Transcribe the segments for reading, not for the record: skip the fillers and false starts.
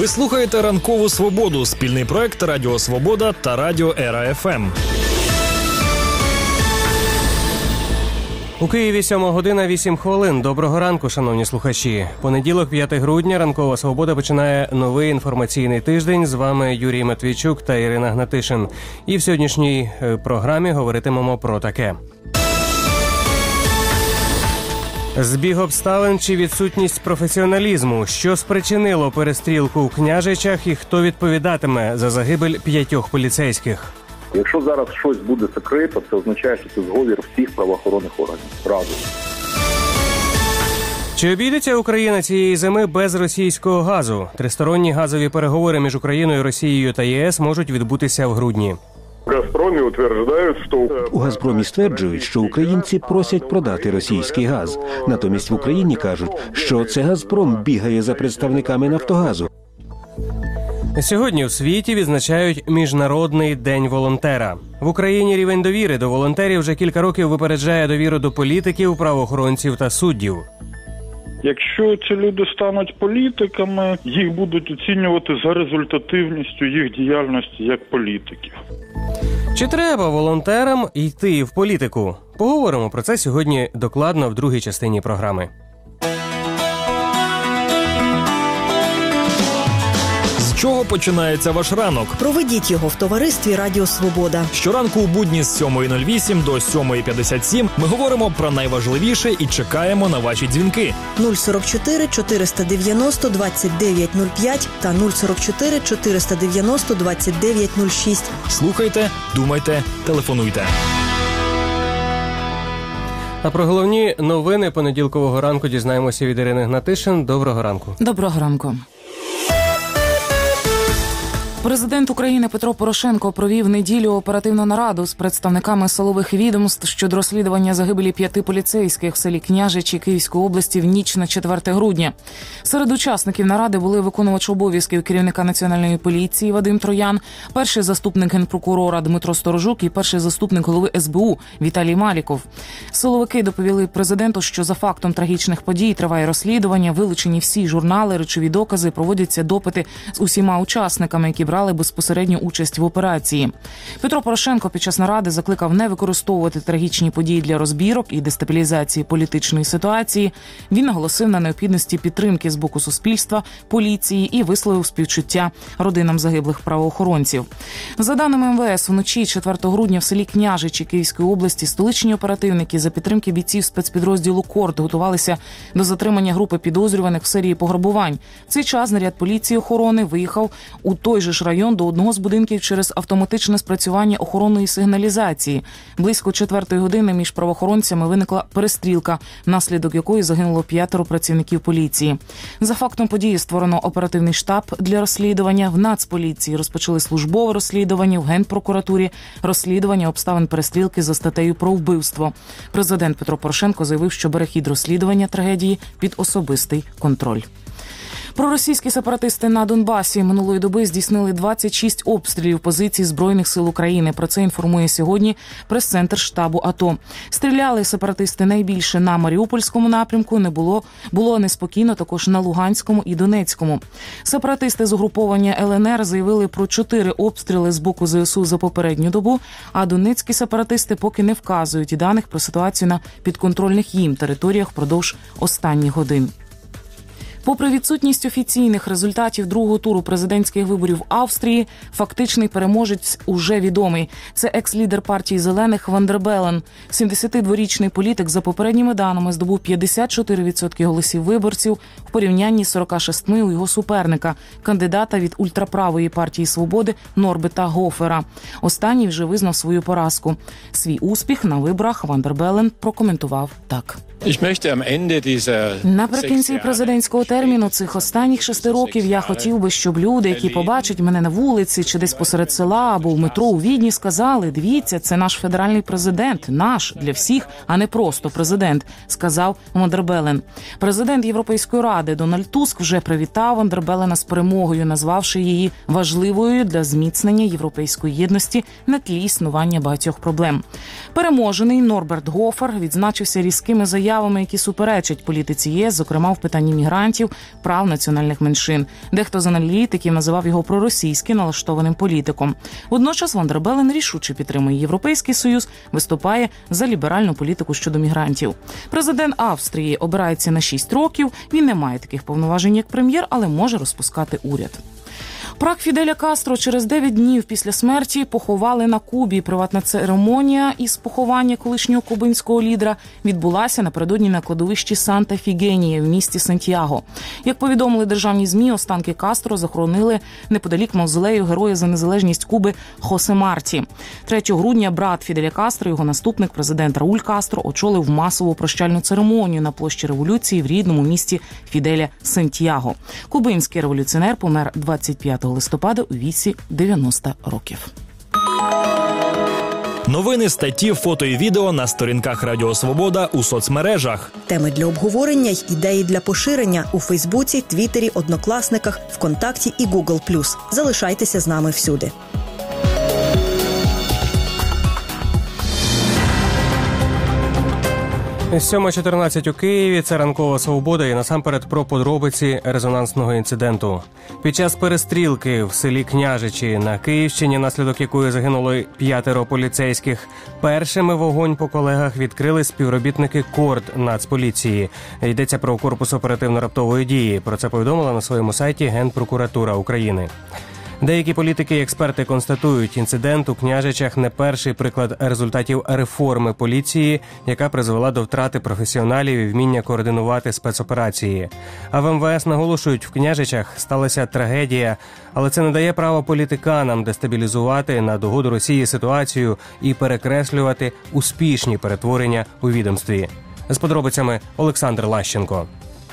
Ви слухаєте «Ранкову Свободу» – спільний проект Радіо Свобода та Радіо Ера ФМ. У Києві 7:08. Доброго ранку, шановні слухачі. Понеділок, 5 грудня, «Ранкова Свобода» починає новий інформаційний тиждень. З вами Юрій Матвійчук та Ірина Гнатишин. І в сьогоднішній програмі говоритимемо про таке. Збіг обставин чи відсутність професіоналізму? Що спричинило перестрілку у Княжичах і хто відповідатиме за загибель 5 поліцейських? Якщо зараз щось буде закрито, це означає, що це зговір всіх правоохоронних органів. Разом. Чи обійдеться Україна цієї зими без російського газу? Тристоронні газові переговори між Україною, Росією та ЄС можуть відбутися в грудні. У «Газпромі» стверджують, що українці просять продати російський газ. Натомість в Україні кажуть, що це «Газпром» бігає за представниками «Нафтогазу». Сьогодні у світі відзначають Міжнародний день волонтера. В Україні рівень довіри до волонтерів вже кілька років випереджає довіру до політиків, правоохоронців та суддів. Якщо ці люди стануть політиками, їх будуть оцінювати за результативністю їх діяльності як політиків. Чи треба волонтерам йти в політику? Поговоримо про це сьогодні докладно в другій частині програми. З чого починається ваш ранок? Проведіть його в товаристві Радіо Свобода. Щоранку у будні з 7:08 до 7:57 ми говоримо про найважливіше і чекаємо на ваші дзвінки. 044 490 2905 та 044 490 2906. Слухайте, думайте, телефонуйте. А про головні новини понеділкового ранку дізнаємося від Ірини Гнатишин. Доброго ранку. Доброго ранку. Президент України Петро Порошенко провів неділю оперативну нараду з представниками силових відомств щодо розслідування загибелі 5 поліцейських в селі Княжичі Київської області в ніч на 4 грудня. Серед учасників наради були виконувач обов'язків керівника Національної поліції Вадим Троян, перший заступник генпрокурора Дмитро Сторожук і перший заступник голови СБУ Віталій Маліков. Силовики доповіли президенту, що за фактом трагічних подій триває розслідування, вилучені всі журнали, речові докази, проводяться допити з усіма учасниками, які брали безпосередню участь в операції. Петро Порошенко під час наради закликав не використовувати трагічні події для розбірок і дестабілізації політичної ситуації. Він наголосив на необхідності підтримки з боку суспільства, поліції і висловив співчуття родинам загиблих правоохоронців. За даними МВС, вночі 4 грудня в селі Княжичі Київської області столичні оперативники за підтримки бійців спецпідрозділу «Корд» готувалися до затримання групи підозрюваних в серії пограбувань. В цей час наряд поліції охорони виїхав у той же ж район до одного з будинків через автоматичне спрацювання охоронної сигналізації. Близько 4 години між правоохоронцями виникла перестрілка, внаслідок якої загинуло 5 працівників поліції. За фактом події створено оперативний штаб для розслідування. В Нацполіції розпочали службове розслідування, в Генпрокуратурі розслідування обставин перестрілки за статтею про вбивство. Президент Петро Порошенко заявив, що бере хід розслідування трагедії під особистий контроль. Проросійські сепаратисти на Донбасі минулої доби здійснили 26 обстрілів позицій Збройних сил України. Про це інформує сьогодні прес-центр штабу АТО. Стріляли сепаратисти найбільше на Маріупольському напрямку, було неспокійно також на Луганському і Донецькому. Сепаратисти з угруповання ЛНР заявили про 4 обстріли з боку ЗСУ за попередню добу, а донецькі сепаратисти поки не вказують і даних про ситуацію на підконтрольних їм територіях впродовж останніх годин. Попри відсутність офіційних результатів другого туру президентських виборів в Австрії, фактичний переможець уже відомий. Це екс-лідер партії «Зелених» Ван дер Белен. 72-річний політик за попередніми даними здобув 54% голосів виборців в порівнянні з 46 у його суперника, кандидата від ультраправої партії «Свободи» Норберта Гофера. Останній вже визнав свою поразку. Свій успіх на виборах Ван дер Белен прокоментував так. Наприкінці президентського терміну цих останніх 6 років я хотів би, щоб люди, які побачать мене на вулиці чи десь посеред села або в метро у Відні, сказали: «Дивіться, це наш федеральний президент, наш, для всіх, а не просто президент», сказав Ван дер Белен. Президент Європейської ради Дональд Туск вже привітав Ван дер Белена з перемогою, назвавши її важливою для зміцнення європейської єдності на тлі існування багатьох проблем. Переможений Норберт Гофер відзначився різкими заявами, які суперечать політиці ЄС, зокрема в питанні мігрантів, мігрантів, прав національних меншин. Дехто з аналітиків називав його проросійськи налаштованим політиком. Водночас Ван дер Белен рішуче підтримує Європейський Союз, виступає за ліберальну політику щодо мігрантів. Президент Австрії обирається на 6 років. Він не має таких повноважень, як прем'єр, але може розпускати уряд. Прах Фіделя Кастро через 9 днів після смерті поховали на Кубі. Приватна церемонія із поховання колишнього кубинського лідера відбулася напередодні на кладовищі Санта-Фігенія в місті Сантьяго. Як повідомили державні ЗМІ, останки Кастро захоронили неподалік мавзолею героя за незалежність Куби Хосе Марті. 3 грудня брат Фіделя Кастро, його наступник, президент Рауль Кастро, очолив масову прощальну церемонію на площі Революції в рідному місті Фіделя Сантьяго. Кубинський революціонер помер 25 листопада у віці 90 років. Новини, статті, фото і відео на сторінках Радіо Свобода у соцмережах. Теми для обговорення й ідеї для поширення у Фейсбуці, Твіттері, Однокласниках, ВКонтакті і Google+. Залишайтеся з нами всюди. 7:14 у Києві. Це ранкова свобода і насамперед про подробиці резонансного інциденту. Під час перестрілки в селі Княжичі на Київщині, наслідок якої загинули 5 поліцейських, першими вогонь по колегах відкрили співробітники КОРД Нацполіції. Йдеться про корпус оперативно-раптової дії. Про це повідомила на своєму сайті Генпрокуратура України. Деякі політики і експерти констатують, інцидент у Княжичах не перший приклад результатів реформи поліції, яка призвела до втрати професіоналів і вміння координувати спецоперації. А в МВС наголошують, в Княжичах сталася трагедія, але це не дає права політиканам дестабілізувати на догоду Росії ситуацію і перекреслювати успішні перетворення у відомстві. З подробицями Олександр Лащенко.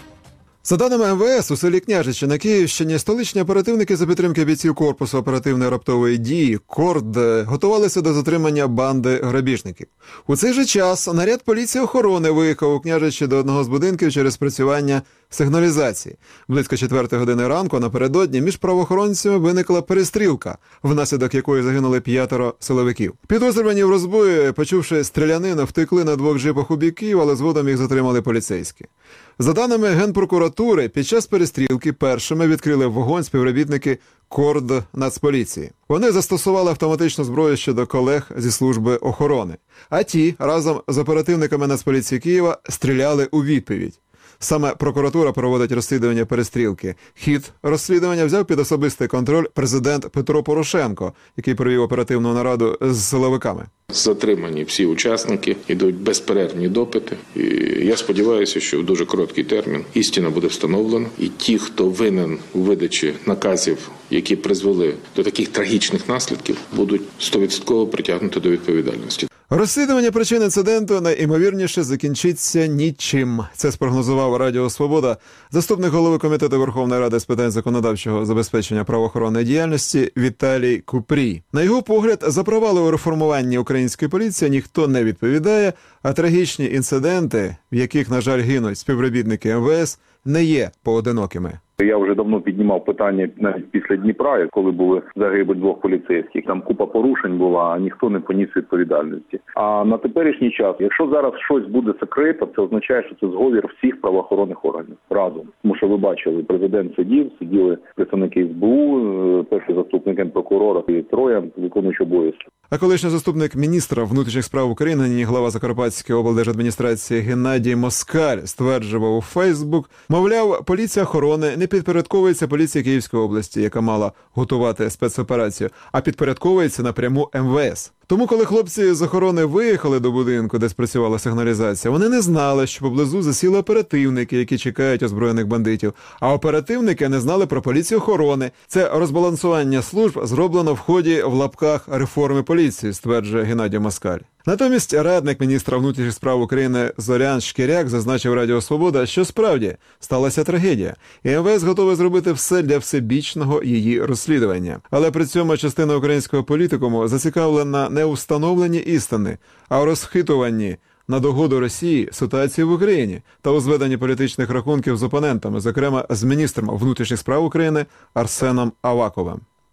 За даними МВС, у селі Княжичі на Київщині столичні оперативники за підтримки бійців корпусу оперативної раптової дії КОРД готувалися до затримання банди грабіжників. У цей же час наряд поліції охорони виїхав у Княжичі до одного з будинків через спрацювання сигналізації. Близько 4 години ранку напередодні між правоохоронцями виникла перестрілка, внаслідок якої загинули 5 силовиків. Підозрювані в розбої, почувши стрілянину, втекли на 2 джипах у бік Києва, але згодом їх затримали поліцейські. За даними Генпрокуратури, під час перестрілки першими відкрили вогонь співробітники КОРД Нацполіції. Вони застосували автоматичну зброю щодо колег зі служби охорони, а ті разом з оперативниками Нацполіції Києва стріляли у відповідь. Саме прокуратура проводить розслідування перестрілки. Хід розслідування взяв під особистий контроль президент Петро Порошенко, який провів оперативну нараду з силовиками. Затримані всі учасники, ідуть безперервні допити. І я сподіваюся, що в дуже короткий термін істина буде встановлена. І ті, хто винен у видачі наказів, які призвели до таких трагічних наслідків, будуть 100% притягнуті до відповідальності. Розслідування причин інциденту найімовірніше закінчиться нічим. Це спрогнозував Радіо Свобода заступник голови Комітету Верховної Ради з питань законодавчого забезпечення правоохоронної діяльності Віталій Купрій. На його погляд, за провали у реформуванні української поліції ніхто не відповідає, а трагічні інциденти, в яких, на жаль, гинуть співробітники МВС, не є поодинокими. Я вже давно піднімав питання навіть після Дніпра, коли були загибель 2 поліцейських. Там купа порушень була, а ніхто не поніс відповідальності. А на теперішній час, якщо зараз щось буде закрито, це означає, що це зговір всіх правоохоронних органів разом. Тому що ви бачили, президент сиділи представники СБУ, перший заступник Генпрокурора і 3 виконуючі обов'язки. А колишній заступник міністра внутрішніх справ України, нині глава Закарпатської облдержадміністрації Геннадій Москаль стверджував у Фейсбук, мовляв, поліція охорони не підпорядковується поліції Київської області, яка мала готувати спецоперацію, а підпорядковується напряму МВС. Тому, коли хлопці з охорони виїхали до будинку, де спрацювала сигналізація, вони не знали, що поблизу засіли оперативники, які чекають озброєних бандитів. А оперативники не знали про поліцію охорони. Це розбалансування служб зроблено в ході, в лапках, реформи поліції, стверджує Геннадій Москаль. Натомість радник міністра внутрішніх справ України Зорян Шкіряк зазначив Радіо Свобода, що справді сталася трагедія, і МВС готове зробити все для всебічного її розслідування. Але при цьому частина українського політикуму зацікавлена не у встановленні істини, а у розхитуванні на догоду Росії ситуації в Україні та у зведенні політичних рахунків з опонентами, зокрема з міністром внутрішніх справ України Арсеном Аваковим.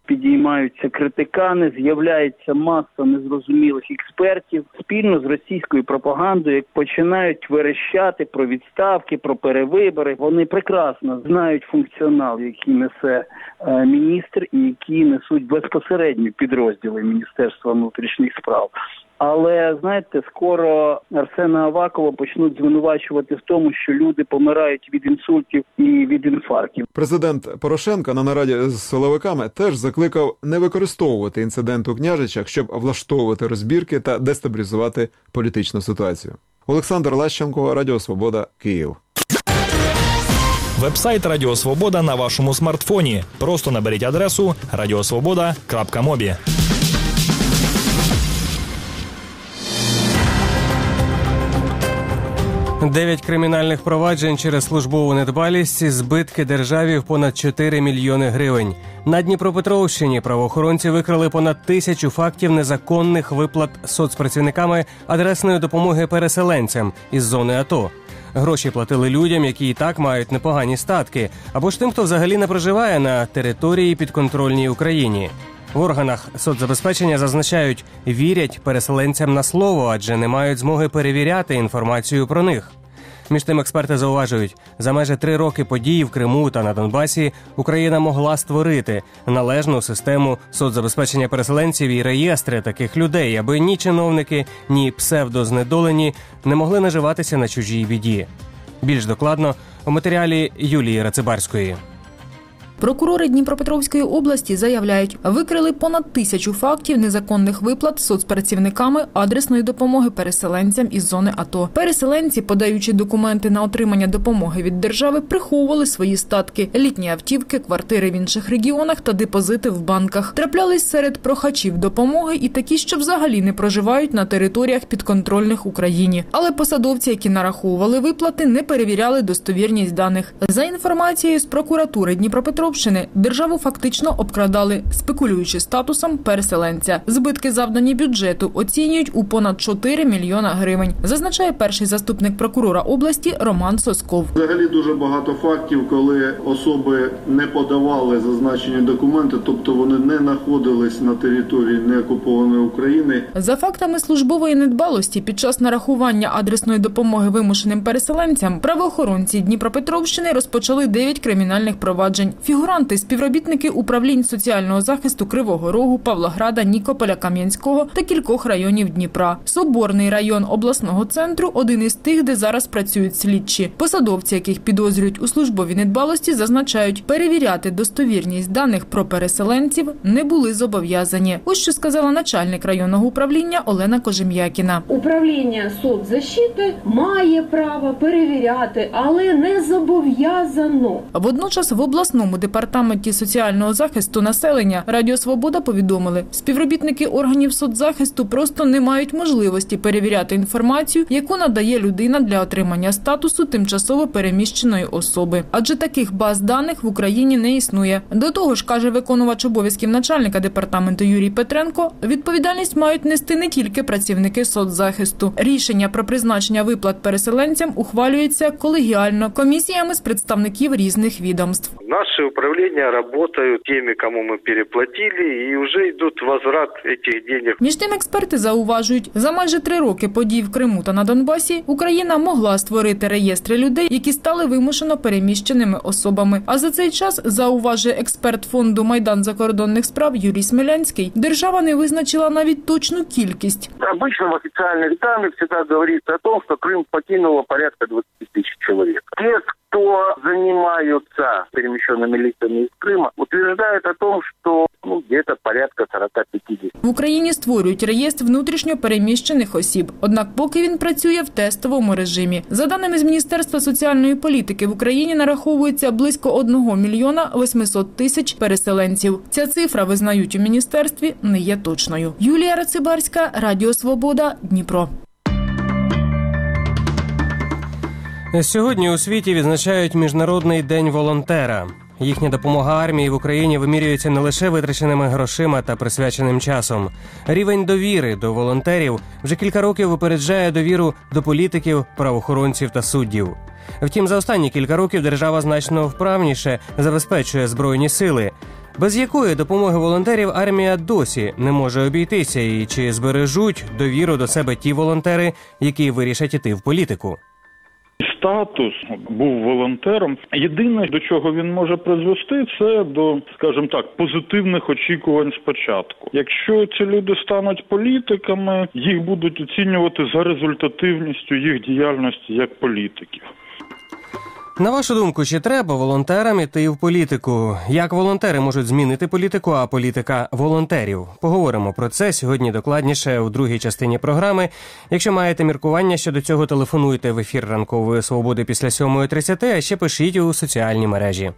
підіймаються критикани, з'являється маса незрозумілих експертів. Спільно з російською пропагандою починають верещати про відставки, про перевибори. Вони прекрасно знають функціонал, який несе міністр і які несуть безпосередньо підрозділи Міністерства внутрішніх справ. Але, знаєте, скоро Арсена Авакова почнуть звинувачувати в тому, що люди помирають від інсультів і від інфарктів. Президент Порошенко на нараді з силовиками теж закликав не використовувати інцидент у Княжичах, щоб влаштовувати розбірки та дестабілізувати політичну ситуацію. Олександр Лащенко, Радіо Свобода, Київ. Вебсайт Радіо Свобода на вашому смартфоні. Просто наберіть адресу radiosvoboda.mobi. Дев'ять кримінальних проваджень через службову недбалість, збитки державі в понад 4 мільйони гривень. На Дніпропетровщині правоохоронці викрили понад 1000 фактів незаконних виплат соцпрацівниками адресної допомоги переселенцям із зони АТО. Гроші платили людям, які і так мають непогані статки, або ж тим, хто взагалі не проживає на території підконтрольній Україні. В органах соцзабезпечення зазначають, вірять переселенцям на слово, адже не мають змоги перевіряти інформацію про них. Між тим, експерти зауважують, за майже 3 роки подій в Криму та на Донбасі Україна могла створити належну систему соцзабезпечення переселенців і реєстри таких людей, аби ні чиновники, ні псевдознедолені не могли наживатися на чужій біді. Більш докладно у матеріалі Юлії Рацибарської. Прокурори Дніпропетровської області заявляють, викрили понад 1000 фактів незаконних виплат соцпрацівниками адресної допомоги переселенцям із зони АТО. Переселенці, подаючи документи на отримання допомоги від держави, приховували свої статки – літні автівки, квартири в інших регіонах та депозити в банках. Траплялись серед прохачів допомоги і такі, що взагалі не проживають на територіях підконтрольних Україні. Але посадовці, які нараховували виплати, не перевіряли достовірність даних. За інформацією з прокуратури Дніпропетровщини, державу фактично обкрадали, спекулюючи статусом переселенця. Збитки, завдані бюджету, оцінюють у понад 4 мільйона гривень, зазначає перший заступник прокурора області Роман Сосков. Взагалі дуже багато фактів, коли особи не подавали зазначені документи, тобто вони не знаходились на території неокупованої України. За фактами службової недбалості під час нарахування адресної допомоги вимушеним переселенцям правоохоронці Дніпропетровщини розпочали 9 кримінальних проваджень. Фігуранти – співробітники управлінь соціального захисту Кривого Рогу, Павлограда, Нікополя, Кам'янського та кількох районів Дніпра. Соборний район обласного центру – один із тих, де зараз працюють слідчі. Посадовці, яких підозрюють у службовій недбалості, зазначають, перевіряти достовірність даних про переселенців не були зобов'язані. Ось що сказала начальник районного управління Олена Кожем'якіна. Управління соцзащити має право перевіряти, але не зобов'язано. Водночас в обласному департаменті соціального захисту населення Радіо Свобода повідомили, співробітники органів соцзахисту просто не мають можливості перевіряти інформацію, яку надає людина для отримання статусу тимчасово переміщеної особи. Адже таких баз даних в Україні не існує. До того ж, каже виконувач обов'язків начальника департаменту Юрій Петренко, відповідальність мають нести не тільки працівники соцзахисту. Рішення про призначення виплат переселенцям ухвалюється колегіально комісіями з представників різних відомств. Наши управления работают теми, кому мы переплатили, и уже идут возврат этих денег. Між тим, експерти зауважують, за майже 3 роки подій в Криму та на Донбасі Україна могла створити реєстри людей, які стали вимушено переміщеними особами. А за цей час, зауважує експерт фонду «Майдан закордонних справ» Юрій Смілянський, держава не визначила навіть точну кількість. Обычно в официальных данных всегда говорится о том, что Крым покинуло порядка 20 тысяч человек. Кто занимаются перемещенными лицами из Крыма, утверждают о том, что где-то порядка 40-50. В Україні створюють реєстр внутрішньо переміщених осіб, однак поки він працює в тестовому режимі. За даними з Міністерства соціальної політики, в Україні нараховується близько 1 мільйона 800 тисяч переселенців. Ця цифра, визнають у міністерстві, не є точною. Юлія Рацибарська, Радіо Свобода, Дніпро. Сьогодні у світі відзначають Міжнародний день волонтера. Їхня допомога армії в Україні вимірюється не лише витраченими грошима та присвяченим часом. Рівень довіри до волонтерів вже кілька років випереджає довіру до політиків, правоохоронців та суддів. Втім, за останні кілька років держава значно вправніше забезпечує Збройні сили. Без якої допомоги волонтерів армія досі не може обійтися, і чи збережуть довіру до себе ті волонтери, які вирішать іти в політику? Статус був волонтером. Єдине, до чого він може призвести, це до, скажімо так, позитивних очікувань спочатку. Якщо ці люди стануть політиками, їх будуть оцінювати за результативністю їх діяльності як політиків. На вашу думку, чи треба волонтерам іти в політику? Як волонтери можуть змінити політику, а політика – волонтерів? Поговоримо про це сьогодні докладніше у другій частині програми. Якщо маєте міркування щодо цього, телефонуйте в ефір «Ранкової свободи» після 7:30, а ще пишіть у соціальні мережі.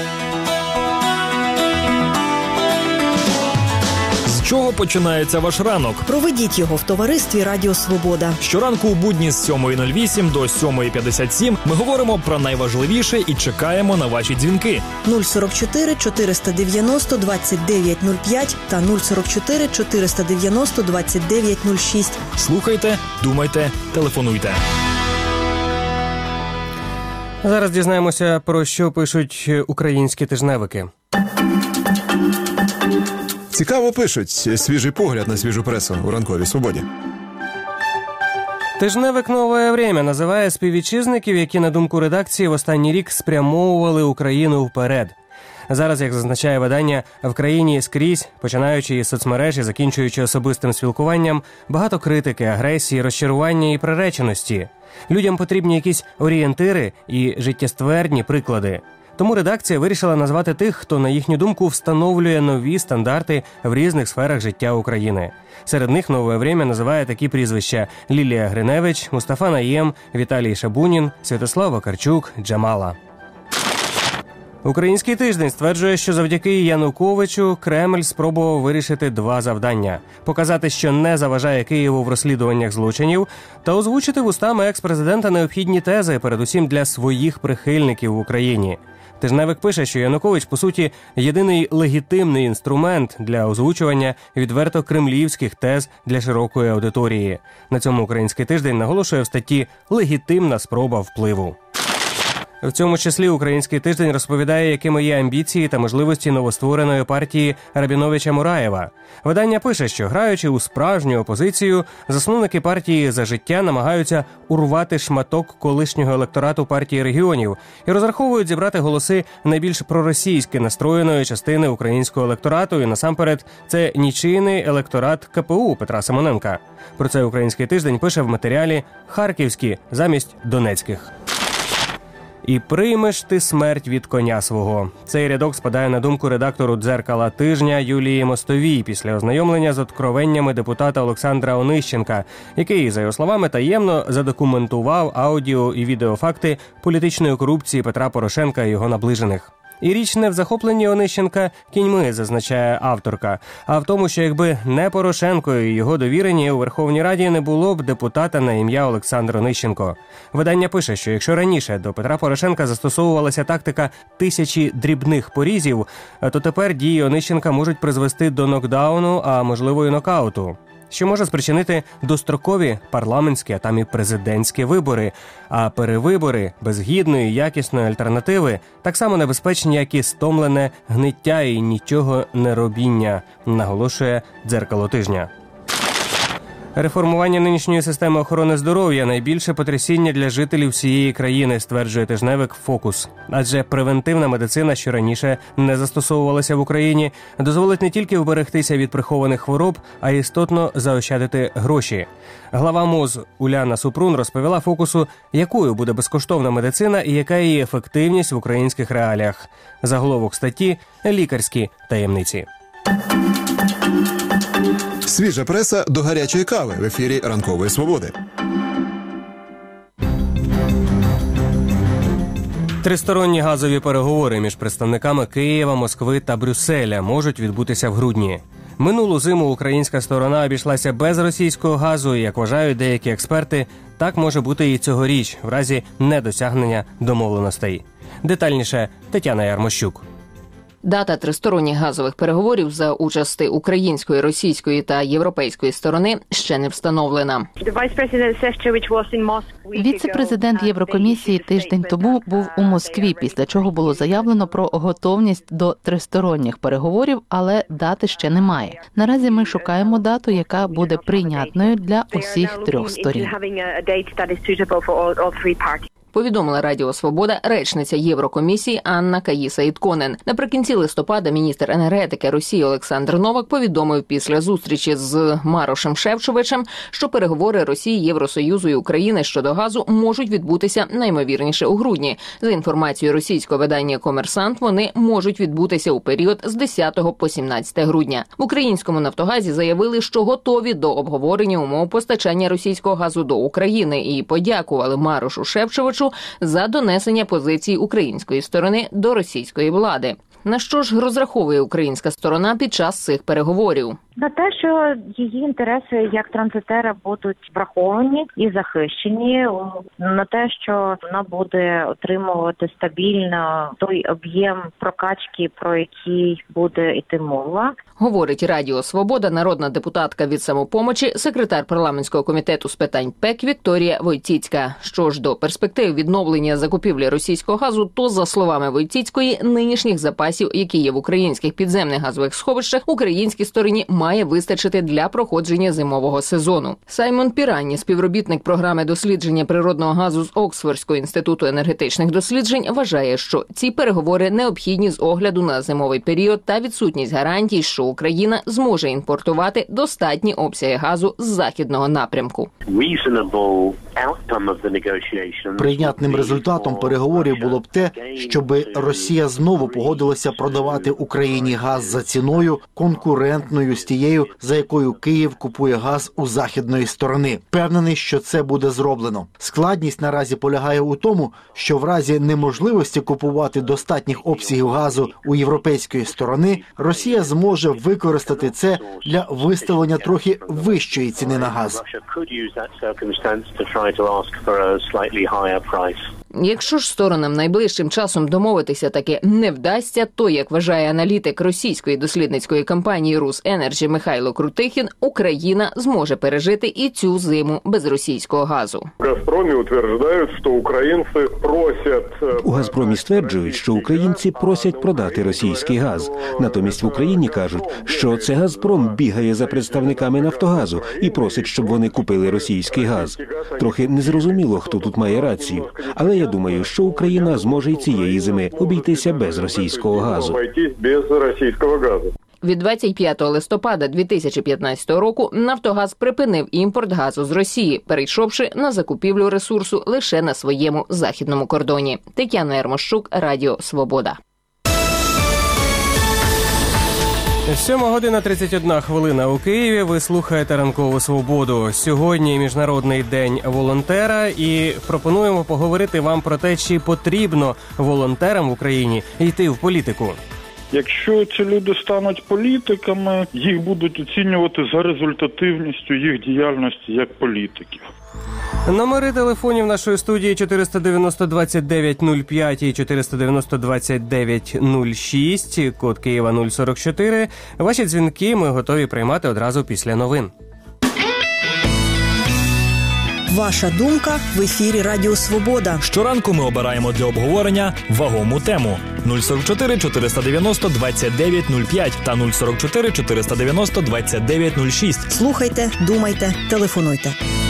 З чого починається ваш ранок? Проведіть його в товаристві Радіо Свобода. Щоранку у будні з 7:08 до 7:57 ми говоримо про найважливіше і чекаємо на ваші дзвінки. 044 490 2905 та 044 490 2906. Слухайте, думайте, телефонуйте. Зараз дізнаємося, про що пишуть українські тижневики. Цікаво пишуть. Свіжий погляд на свіжу пресу у «Ранковій свободі». Тижневик «Нове время» називає співвітчизників, які, на думку редакції, в останній рік спрямовували Україну вперед. Зараз, як зазначає видання, в країні скрізь, починаючи із соцмереж і закінчуючи особистим спілкуванням, багато критики, агресії, розчарування і приреченості. Людям потрібні якісь орієнтири і життєствердні приклади. Тому редакція вирішила назвати тих, хто, на їхню думку, встановлює нові стандарти в різних сферах життя України. Серед них «Нове время» називає такі прізвища: Лілія Гриневич, Мустафа Наєм, Віталій Шабунін, Святослав Вакарчук, Джамала. Український тиждень стверджує, що завдяки Януковичу Кремль спробував вирішити два завдання – показати, що не заважає Києву в розслідуваннях злочинів, та озвучити вустами екс-президента необхідні тези, передусім для своїх прихильників в Україні. Тижневик пише, що Янукович, по суті, єдиний легітимний інструмент для озвучування відверто кремлівських тез для широкої аудиторії. На цьому Український тиждень наголошує в статті «Легітимна спроба впливу». В цьому числі Український тиждень розповідає, якими є амбіції та можливості новоствореної партії Рабіновича-Мураєва. Видання пише, що, граючи у справжню опозицію, засновники партії «За життя» намагаються урвати шматок колишнього електорату партії регіонів і розраховують зібрати голоси найбільш проросійськи настроєної частини українського електорату, і насамперед це нічийний електорат КПУ Петра Симоненка. Про це Український тиждень пише в матеріалі «Харківські замість донецьких». «І приймеш ти смерть від коня свого». Цей рядок спадає на думку редактору «Дзеркала тижня» Юлії Мостовій після ознайомлення з откровеннями депутата Олександра Онищенка, який, за його словами, таємно задокументував аудіо- і відеофакти політичної корупції Петра Порошенка і його наближених. І річ не в захопленні Онищенка кіньми, зазначає авторка, а в тому, що якби не Порошенко і його довірені, у Верховній Раді не було б депутата на ім'я Олександр Онищенко. Видання пише, що якщо раніше до Петра Порошенка застосовувалася тактика тисячі дрібних порізів, то тепер дії Онищенка можуть призвести до нокдауну, а можливо і нокауту, що може спричинити дострокові парламентські, а там і президентські вибори. А перевибори без гідної, якісної альтернативи так само небезпечні, як і стомлене гниття і нічого не робіння, наголошує «Дзеркало тижня». Реформування нинішньої системи охорони здоров'я – найбільше потрясіння для жителів всієї країни, стверджує тижневик «Фокус». Адже превентивна медицина, що раніше не застосовувалася в Україні, дозволить не тільки вберегтися від прихованих хвороб, а й істотно заощадити гроші. Глава МОЗ Уляна Супрун розповіла «Фокусу», якою буде безкоштовна медицина і яка її ефективність в українських реаліях. Заголовок статті «Лікарські таємниці». Свіжа преса до гарячої кави в ефірі «Ранкової свободи». Тристоронні газові переговори між представниками Києва, Москви та Брюсселя можуть відбутися в грудні. Минулу зиму українська сторона обійшлася без російського газу, і, як вважають деякі експерти, так може бути і цьогоріч, в разі недосягнення домовленостей. Детальніше Тетяна Ярмощук. Дата тристоронніх газових переговорів за участі української, російської та європейської сторони ще не встановлена. Віце-президент Єврокомісії тиждень тому був у Москві, після чого було заявлено про готовність до тристоронніх переговорів, але дати ще немає. Наразі ми шукаємо дату, яка буде прийнятною для усіх трьох сторін. Повідомила Радіо Свобода речниця Єврокомісії Анна Каїса-Ітконен. Наприкінці листопада міністр енергетики Росії Олександр Новак повідомив після зустрічі з Марошем Шефчовичем, що переговори Росії, Євросоюзу і України щодо газу можуть відбутися наймовірніше у грудні. За інформацією російського видання «Комерсант», вони можуть відбутися у період з 10 по 17 грудня. В українському «Нафтогазі» заявили, що готові до обговорення умов постачання російського газу до України і подякували Марошу Шефчовичу за донесення позицій української сторони до російської влади. На що ж розраховує українська сторона під час цих переговорів? На те, що її інтереси як транзитера будуть враховані і захищені, на те, що вона буде отримувати стабільно той об'єм прокачки, про який буде йти мова. Говорить Радіо Свобода народна депутатка від «Самопомочі», секретар парламентського комітету з питань ПЕК Вікторія Войціцька. Що ж до перспектив відновлення закупівлі російського газу, то, за словами Войціцької, нинішніх запасів, які є в українських підземних газових сховищах, українській стороні має вистачити для проходження зимового сезону. Саймон Піранні, співробітник програми дослідження природного газу з Оксфордського інституту енергетичних досліджень, вважає, що ці переговори необхідні з огляду на зимовий період та відсутність гарантій, що Україна зможе імпортувати достатні обсяги газу з західного напрямку. Прийнятним результатом переговорів було б те, щоб Росія знову погодилася продавати Україні газ за ціною, конкурентною з тією, за якою Київ купує газ у західної сторони. Впевнений, що це буде зроблено. Складність наразі полягає у тому, що в разі неможливості купувати достатніх обсягів газу у європейської сторони, Росія зможе використати це для виставлення трохи вищої ціни на газ. Якщо ж сторонам найближчим часом домовитися таки не вдасться, то, як вважає аналітик російської дослідницької компанії «Русенерджі» Михайло Крутихін, Україна зможе пережити і цю зиму без російського газу. В «Газпромі» утверджують, що українці просять... У «Газпромі» стверджують, що українці просять продати російський газ. Натомість в Україні кажуть, що це «Газпром» бігає за представниками «Нафтогазу» і просить, щоб вони купили російський газ. Трохи незрозуміло, хто тут має рацію. Але я думаю, що Україна зможе й цієї зими обійтися без російського газу. Від 25 листопада 2015 року «Нафтогаз» припинив імпорт газу з Росії, перейшовши на закупівлю ресурсу лише на своєму західному кордоні. Тетяна Ермощук, Радіо Свобода. 7:31 у Києві. Ви слухаєте «Ранкову свободу». Сьогодні Міжнародний день волонтера і пропонуємо поговорити вам про те, чи потрібно волонтерам в Україні йти в політику. Якщо ці люди стануть політиками, їх будуть оцінювати за результативністю їх діяльності як політиків. Номери телефонів нашої студії 490-29-05 і 490-29-06, код Києва 044. Ваші дзвінки ми готові приймати одразу після новин. Ваша думка в ефірі Радіо Свобода. Щоранку ми обираємо для обговорення вагому тему. 044 490 2905 та 044 490 2906. Слухайте, думайте, телефонуйте.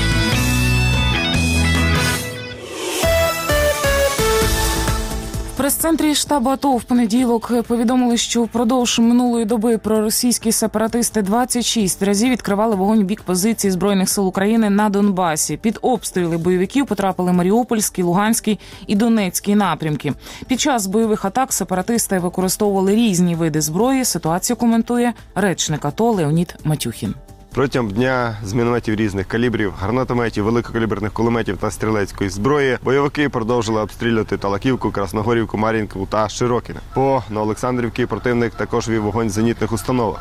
В прес-центрі штабу АТО в понеділок повідомили, що впродовж минулої доби проросійські сепаратисти 26 разів відкривали вогонь у бік позицій Збройних сил України на Донбасі. Під обстріли бойовиків потрапили Маріупольський, Луганський і Донецький напрямки. Під час бойових атак сепаратисти використовували різні види зброї. Ситуацію коментує речник АТО Леонід Матюхін. Протягом дня з мінометів різних калібрів, гранатометів, великокаліберних кулеметів та стрілецької зброї бойовики продовжили обстрілювати Талаківку, Красногорівку, Мар'їнку та Широкіне. По Новоолександрівці противник також вів вогонь з зенітних установок.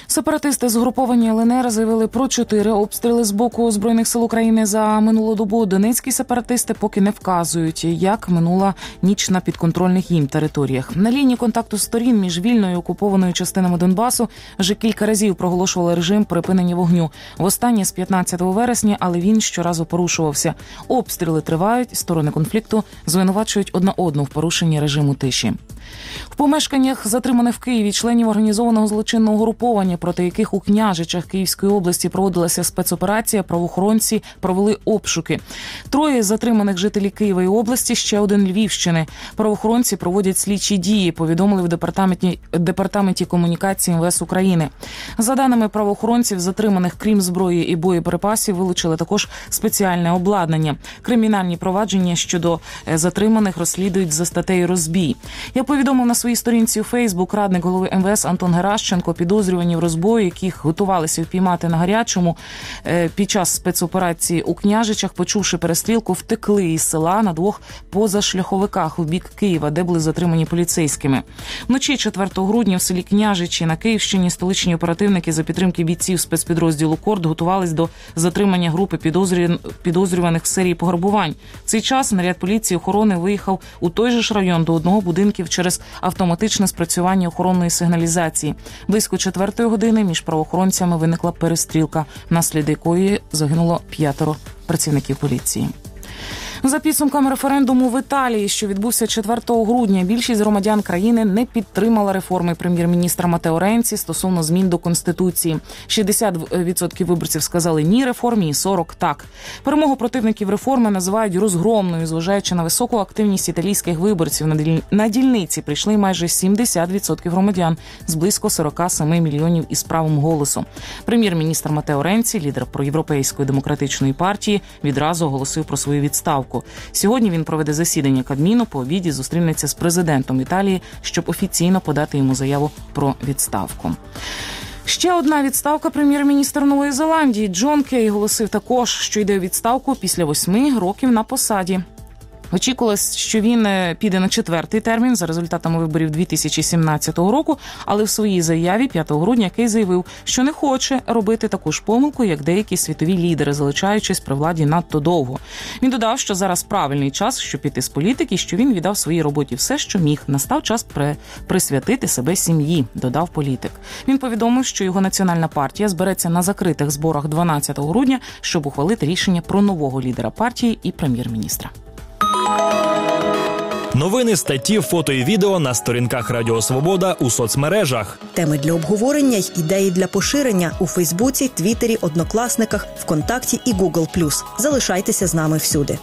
Сепаратисти згруповані ЛНР заявили про 4 обстріли з боку Збройних сил України за минулу добу. Донецькі сепаратисти поки не вказують, як минула ніч на підконтрольних їм територіях. На лінії контакту сторін між вільною і окупованою частинами Донбасу вже кілька разів проголошували режим припинення вогню. Востаннє з 15 вересня, але він щоразу порушувався. Обстріли тривають, сторони конфлікту звинувачують одна одну в порушенні режиму тиші. В помешканнях затриманих в Києві членів організованого злочинного угруповання, проти яких у Княжичах Київської області проводилася спецоперація, правоохоронці провели обшуки. 3 затриманих жителі Києва і області, ще 1 Львівщини. Правоохоронці проводять слідчі дії, повідомили в департаменті комунікації МВС України. За даними правоохоронців, затриманих, крім зброї і боєприпасів, вилучили також спеціальне обладнання. Кримінальні провадження щодо затриманих розслідують за статтею «Розбій». Як повідомив на своїй сторінці у Фейсбук радник голови МВС Антон Геращенко, підозрювані в розбої, яких готувалися впіймати на гарячому під час спецоперації у Княжичах, почувши перестрілку, втекли із села на 2 позашляховиках у бік Києва, де були затримані поліцейськими. Вночі 4 грудня в селі Княжичі на Київщині столичні оперативники за підтримки бійців спецпідрозділу «Корд» готувались до затримання групи підозрюваних в серії пограбувань. В цей час наряд поліції охорони виїхав у той же ж район до одного будинків через автоматичне спрацювання охоронної сигналізації. Близько 4 години між правоохоронцями виникла перестрілка, внаслідок якої загинуло 5 працівників поліції. За підсумками референдуму в Італії, що відбувся 4 грудня, більшість громадян країни не підтримала реформи прем'єр-міністра Матео Ренці стосовно змін до Конституції. 60% виборців сказали «ні» реформі і 40% – «так». Перемогу противників реформи називають розгромною, зважаючи на високу активність італійських виборців. На дільниці прийшли майже 70% громадян з близько 47 мільйонів із правом голосу. Прем'єр-міністр Матео Ренці, лідер проєвропейської демократичної партії, відразу оголосив про свою відставку. Сьогодні він проведе засідання Кабміну, по обіді зустрінеться з президентом Італії, щоб офіційно подати йому заяву про відставку. Ще одна відставка. Прем'єр-міністр Нової Зеландії Джон Кей оголосив також, що йде у відставку після 8 років на посаді. Очікувалось, що він піде на 4-й термін за результатами виборів 2017 року, але в своїй заяві 5 грудня Кей заявив, що не хоче робити таку ж помилку, як деякі світові лідери, залишаючись при владі надто довго. Він додав, що зараз правильний час, щоб піти з політики, що він віддав своїй роботі все, що міг. Настав час присвятити себе сім'ї, додав політик. Він повідомив, що його національна партія збереться на закритих зборах 12 грудня, щоб ухвалити рішення про нового лідера партії і прем'єр-міністра. Новини, статті, фото і відео на сторінках Радіо Свобода у соцмережах. Теми для обговорення й ідеї для поширення у Фейсбуці, Твіттері, Однокласниках, ВКонтакті і Google+. Залишайтеся з нами всюди.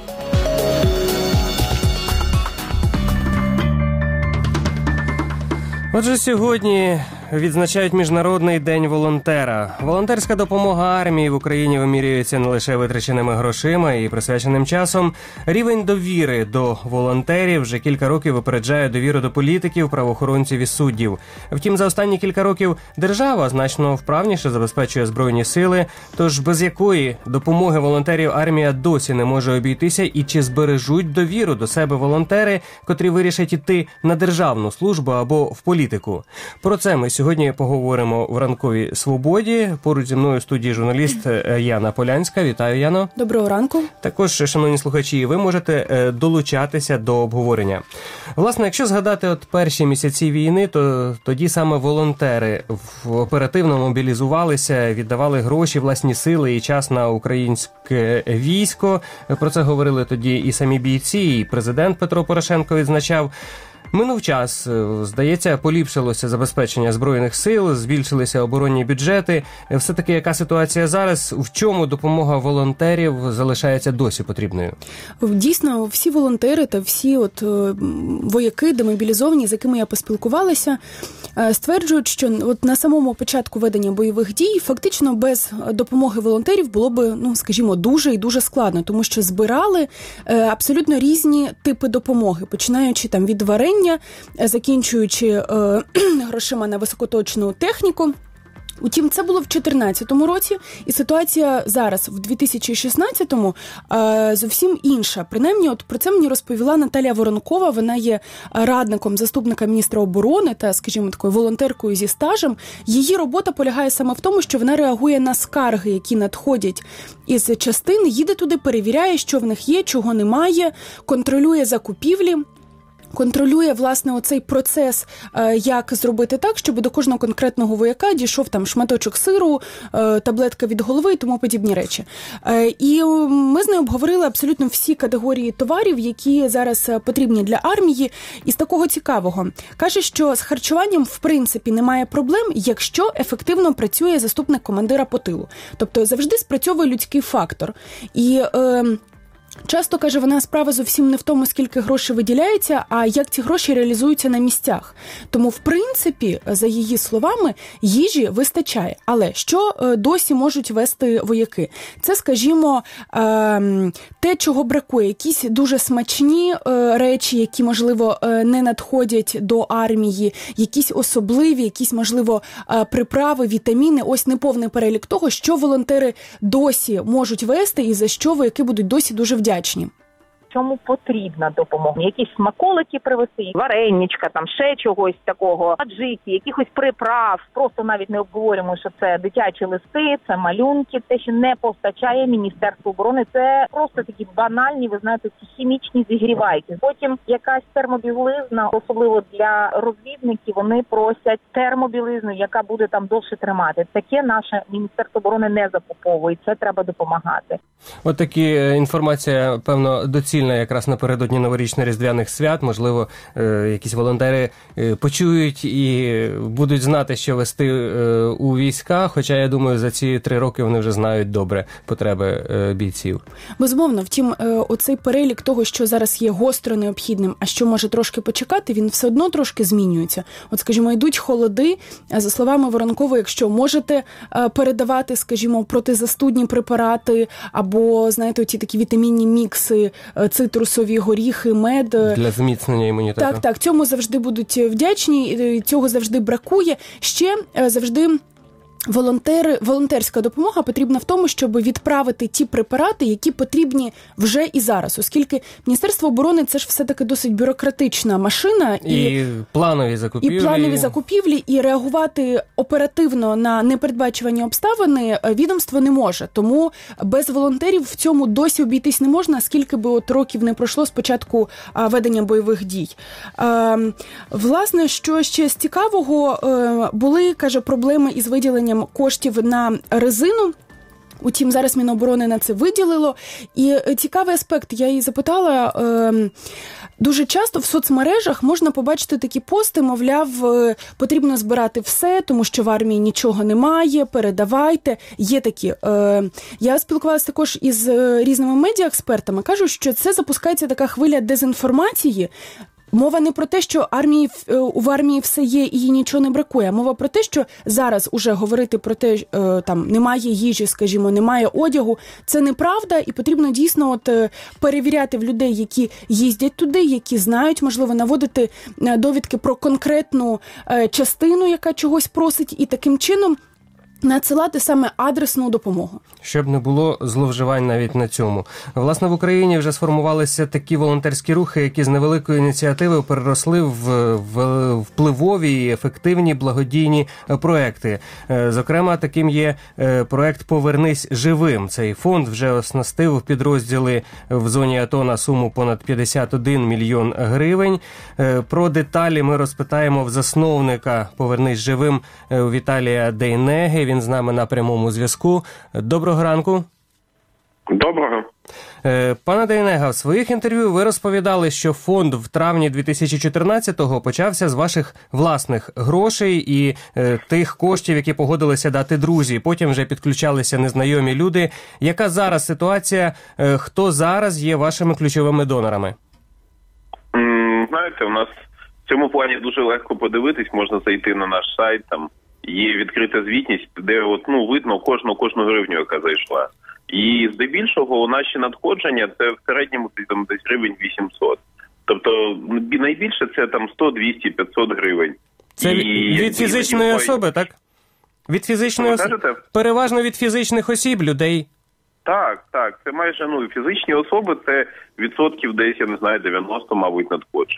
Отже, сьогодні відзначають Міжнародний день волонтера. Волонтерська допомога армії в Україні вимірюється не лише витраченими грошима і присвяченим часом. Рівень довіри до волонтерів вже кілька років випереджає довіру до політиків, правоохоронців і суддів. Втім, за останні кілька років держава значно вправніше забезпечує Збройні сили, тож без якої допомоги волонтерів армія досі не може обійтися, і чи збережуть довіру до себе волонтери, котрі вирішать іти на державну службу або в політику. Про це ми сьогодні поговоримо в ранковій свободі. Поруч зі мною в студії журналіст Яна Полянська. Вітаю, Яно. Доброго ранку. Також, шановні слухачі, ви можете долучатися до обговорення. Власне, якщо згадати перші місяці війни, то тоді саме волонтери оперативно мобілізувалися, віддавали гроші, власні сили і час на українське військо. Про це говорили тоді і самі бійці, і президент Петро Порошенко відзначав. Минув час, здається, поліпшилося забезпечення Збройних сил, збільшилися оборонні бюджети. Все-таки яка ситуація зараз? В чому допомога волонтерів залишається досі потрібною? Дійсно, всі волонтери та всі вояки демобілізовані, з якими я поспілкувалася, стверджують, що на самому початку ведення бойових дій фактично без допомоги волонтерів було б, скажімо, дуже і дуже складно, тому що збирали абсолютно різні типи допомоги, починаючи від варення, закінчуючи грошима на високоточну техніку. Утім, це було в 2014 році, і ситуація зараз, в 2016-му, зовсім інша. Принаймні, от про це мені розповіла Наталія Воронкова, вона є радником заступника міністра оборони та, скажімо, такою волонтеркою зі стажем. Її робота полягає саме в тому, що вона реагує на скарги, які надходять із частин, їде туди, перевіряє, що в них є, чого немає, контролює закупівлі, контролює, власне, оцей процес, як зробити так, щоб до кожного конкретного вояка дійшов там шматочок сиру, таблетка від голови і тому подібні речі. І ми з нею обговорили абсолютно всі категорії товарів, які зараз потрібні для армії. І з такого цікавого. Каже, що з харчуванням, в принципі, немає проблем, якщо ефективно працює заступник командира по тилу. Тобто завжди спрацьовує людський фактор. І часто, каже вона, справа зовсім не в тому, скільки грошей виділяється, а як ці гроші реалізуються на місцях. Тому, в принципі, за її словами, їжі вистачає. Але що досі можуть вести вояки? Це, скажімо, те, чого бракує. Якісь дуже смачні речі, які, можливо, не надходять до армії, якісь особливі, якісь, можливо, приправи, вітаміни. Ось неповний перелік того, що волонтери досі можуть вести і за що вояки будуть досі дуже вдячні. Чому потрібна допомога? Якісь смаколики привезти, вареничка, там ще чогось такого, аджики, якихось приправ. Просто навіть не обговорюємо, що це дитячі листи, це малюнки, те, що не постачає Міністерство оборони. Це просто такі банальні, ви знаєте, ці хімічні зігрівайки. Потім якась термобілизна, особливо для розвідників, вони просять термобілизну, яка буде там довше тримати. Таке наше Міністерство оборони не закуповує, це треба допомагати. От такі інформація, певно, доцільна якраз напередодні новорічно-різдвяних свят. Можливо, якісь волонтери почують і будуть знати, що вести у війська, хоча, я думаю, за ці 3 роки вони вже знають добре потреби бійців. Безумовно, втім, оцей перелік того, що зараз є гостро необхідним, а що може трошки почекати, він все одно трошки змінюється. От, скажімо, йдуть холоди, за словами Воронкової, якщо можете передавати, скажімо, протизастудні препарати, або, знаєте, оці такі вітамінні мікси, цитрусові горіхи, мед. Для зміцнення імунітету. Так, цьому завжди будуть вдячні, цього завжди бракує. Ще завжди волонтерська допомога потрібна в тому, щоб відправити ті препарати, які потрібні вже і зараз, оскільки Міністерство оборони – це ж все-таки досить бюрократична машина. І планові закупівлі, і реагувати оперативно на непередбачувані обставини відомство не може. Тому без волонтерів в цьому досі обійтись не можна, скільки би от років не пройшло з початку ведення бойових дій. Власне, що ще з цікавого, були, каже, проблеми із виділенням коштів на резину. Утім, зараз Міноборони на це виділило. І цікавий аспект, я її запитала, дуже часто в соцмережах можна побачити такі пости, мовляв, потрібно збирати все, тому що в армії нічого немає, передавайте. Є такі. Я спілкувалася також із різними медіаекспертами, кажуть, що це запускається така хвиля дезінформації. Мова не про те, що в армії все є і їй нічого не бракує. Мова про те, що зараз уже говорити про те, там немає їжі, скажімо, немає одягу, це неправда, і потрібно дійсно перевіряти в людей, які їздять туди, які знають, можливо, наводити довідки про конкретну частину, яка чогось просить, і таким чином надсилати саме адресну допомогу. Щоб не було зловживань навіть на цьому. Власне, в Україні вже сформувалися такі волонтерські рухи, які з невеликої ініціативи переросли в впливові і ефективні благодійні проекти. Зокрема, таким є проект «Повернись живим». Цей фонд вже оснастив підрозділи в зоні АТО на суму понад 51 мільйон гривень. Про деталі ми розпитаємо в засновника «Повернись живим» Віталія Дейнеги. Він з нами на прямому зв'язку. Доброго ранку. Доброго. Пане Дейнега, в своїх інтерв'ю ви розповідали, що фонд в травні 2014-го почався з ваших власних грошей і тих коштів, які погодилися дати друзі. Потім вже підключалися незнайомі люди. Яка зараз ситуація? Хто зараз є вашими ключовими донорами? Знаєте, у нас в цьому плані дуже легко подивитись. Можна зайти на наш сайт, там є відкрита звітність, де видно кожну гривню, яка зайшла. І здебільшого наші надходження це в середньому десь гривень 800. Тобто найбільше це там 100, 200, 500 гривень. Це від фізичної особи, так? Від фізичної переважно від фізичних осіб, людей. Так. Це майже, фізичні особи, це відсотків десь, я не знаю, 90, мабуть, надходжень.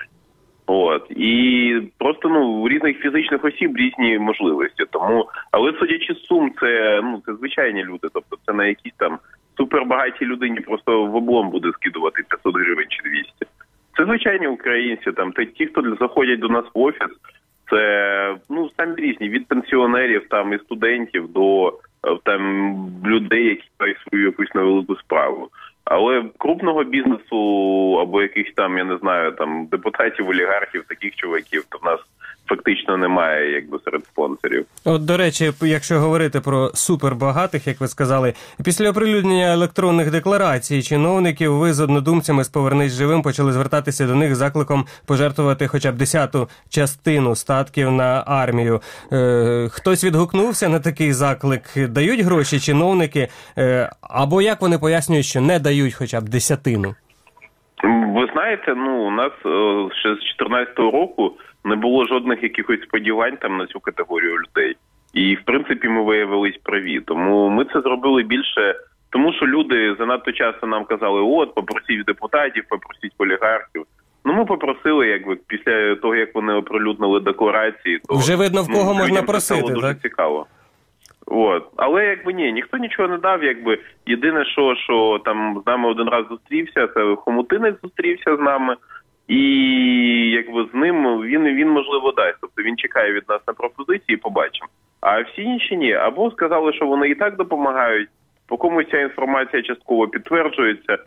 І просто, у різних фізичних осіб різні можливості. Тому, але судячи з сум, це звичайні люди. Тобто це на якійсь там супербагатій людині просто в облом буде скидувати 500 гривень чи 200. Це звичайні українці, там, ті, хто заходять до нас в офіс, це, самі різні, від пенсіонерів, там, і студентів до, там, людей, які мають свою якусь невелику справу. Але крупного бізнесу або якихось там, я не знаю, там, депутатів, олігархів, таких чуваків, то в нас фактично немає, якби, серед спонсорів. От, до речі, якщо говорити про супербагатих, як ви сказали, після оприлюднення електронних декларацій чиновників, ви з однодумцями з «Повернись живим» почали звертатися до них з закликом пожертвувати хоча б 10-ту частину статків на армію. Хтось відгукнувся на такий заклик? Дають гроші чиновники? Або як вони пояснюють, що не дають хоча б 10-тину? Ви знаєте, у нас ще з 2014 року не було жодних якихось сподівань там на цю категорію людей. І, в принципі, ми виявились праві. Тому ми це зробили більше, тому що люди занадто часто нам казали, попросіть депутатів, попросіть олігархів. Ми попросили, якби, після того, як вони оприлюднили декларації, то вже видно, в кого можна просити, так? Дуже цікаво. Але, якби, ніхто нічого не дав, якби, єдине, що там з нами один раз зустрівся, це Хомутинець зустрівся з нами, і, якби, з ним він можливо дасть, тобто він чекає від нас на пропозиції, побачимо. А всі інші ні, або сказали, що вони і так допомагають, по комусь ця інформація частково підтверджується,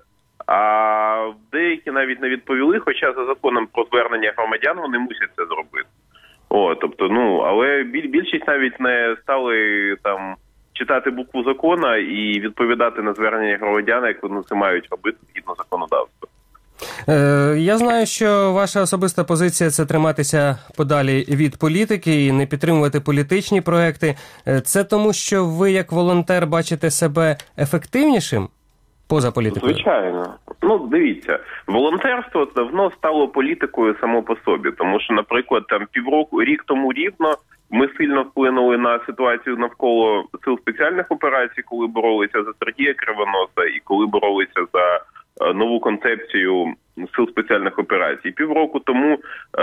а деякі навіть не відповіли, хоча за законом про звернення громадян вони мусять це зробити. Тобто, але більшість навіть не стали там читати букву закона і відповідати на звернення громадян, як вони це мають робити згідно законодавства. Я знаю, що ваша особиста позиція – це триматися подалі від політики і не підтримувати політичні проекти. Це тому, що ви як волонтер бачите себе ефективнішим поза політикою? Звичайно. Дивіться, волонтерство давно стало політикою само по собі, тому що, наприклад, там рік тому рівно ми сильно вплинули на ситуацію навколо сил спеціальних операцій, коли боролися за Сергія Кривоноса і коли боролися за нову концепцію сил спеціальних операцій. Півроку тому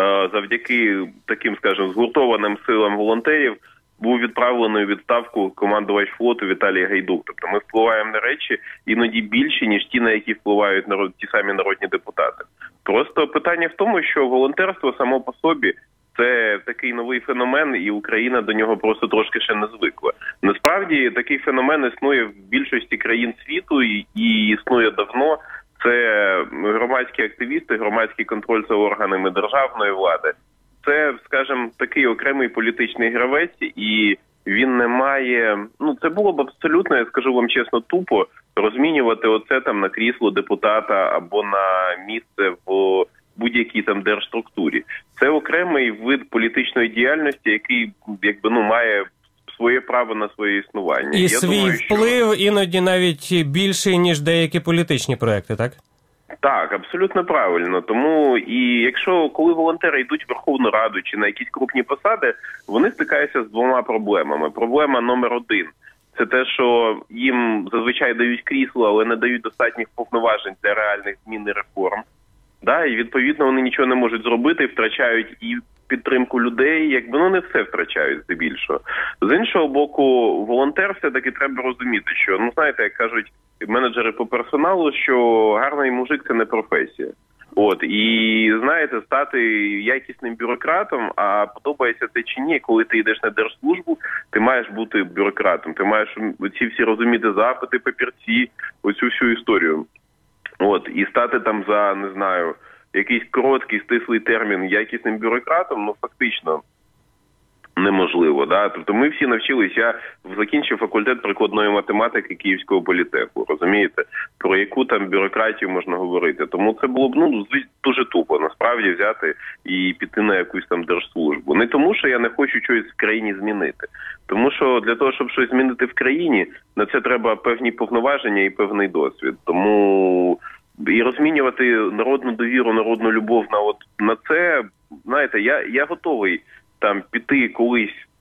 завдяки таким, скажімо, згуртованим силам волонтерів був відправлений у відставку командувач флоту Віталій Гайдук. Тобто ми впливаємо на речі іноді більші, ніж ті, на які впливають ті самі народні депутати. Просто питання в тому, що волонтерство само по собі це такий новий феномен, і Україна до нього просто трошки ще не звикла. Насправді, такий феномен існує в більшості країн світу і існує давно. Це громадські активісти, громадський контроль за органами державної влади. Це, скажімо, такий окремий політичний гравець, і він не має... це було б абсолютно, я скажу вам чесно, тупо розмінювати оце там на крісло депутата або на місце в будь-якій там держструктурі. Це окремий вид політичної діяльності, який, якби, має своє право на своє існування. І свій вплив іноді навіть більший, ніж деякі політичні проекти, так? Так, абсолютно правильно. Тому і коли волонтери йдуть в Верховну Раду чи на якісь крупні посади, вони стикаються з двома проблемами. Проблема номер один – це те, що їм зазвичай дають крісло, але не дають достатніх повноважень для реальних змін і реформ. І відповідно вони нічого не можуть зробити, втрачають і підтримку людей, якби, не все втрачають здебільшого. З іншого боку, волонтер все-таки треба розуміти, що, знаєте, як кажуть менеджери по персоналу, що гарний мужик – це не професія. І, знаєте, стати якісним бюрократом, а подобається це чи ні, коли ти йдеш на держслужбу, ти маєш бути бюрократом, ти маєш ці всі розуміти запити, папірці, оцю всю історію. І стати там за, не знаю, якийсь короткий, стислий термін якісним бюрократом, фактично неможливо. Тобто ми всі навчилися, я закінчив факультет прикладної математики Київського політеху, розумієте, про яку там бюрократію можна говорити. Тому це було б, дуже тупо, насправді, взяти і піти на якусь там держслужбу. Не тому, що я не хочу щось в країні змінити. Тому що для того, щоб щось змінити в країні, на це треба певні повноваження і певний досвід. Тому і розмінювати народну довіру, народну любов на це, знаєте, я готовий там піти колись